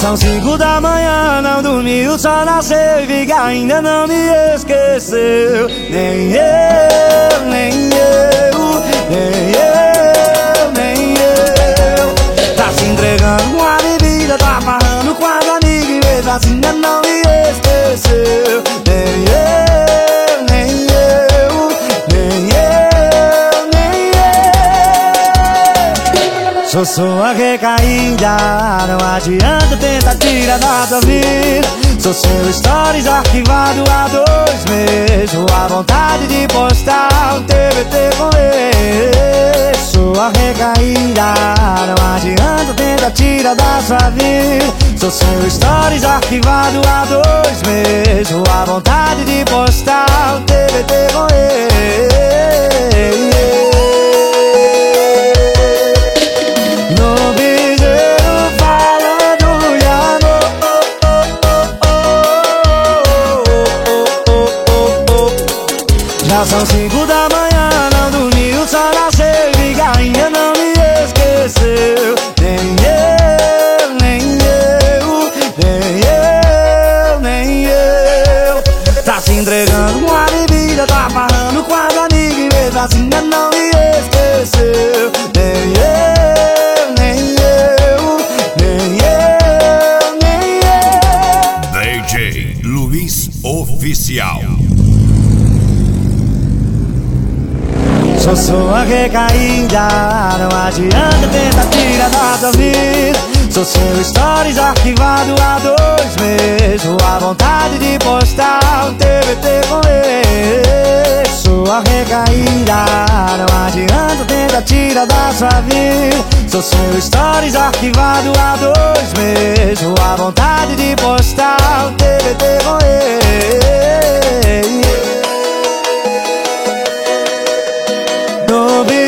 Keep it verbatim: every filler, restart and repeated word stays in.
são cinco da manhã, não dormi, o sol nasceu e vi que ainda não me esqueceu. Nem eu, nem eu, nem eu, nem eu. Tá se entregando com a bebida, tá falando com as amigas e mesmo assim ainda não me esqueceu. Nem eu, nem eu, nem eu, nem eu. Sou sua recaída, não adianta tentar tirar da tua vida. Sou seu stories arquivado há dois meses, a vontade de postar um T B T com ele. Sua recaída, não adianta tentar tirar da sua vida. Sou seu stories arquivado há dois meses, a vontade de postar um T B T com ele. No piseiro falando de amor. Já são cinco da manhã, não dormi, o sol nasceu e que ainda não me esqueceu. Nem eu, nem eu, nem eu, nem eu. Tá se entregando com a bebida, tá falando com as amigas e mesmo assim ainda não me esqueceu. Nem eu, nem eu, nem eu, nem eu. D J Luiz Oficial. Sou sua recaída, não adianta tentar tirar da tua vida. Sou seu stories arquivado há dois meses, a vontade de postar um T B T com ele. Sua recaída, não adianta tentar tirar da sua vida. Sou seu stories arquivado há dois meses, a vontade de postar um T B T com ele. No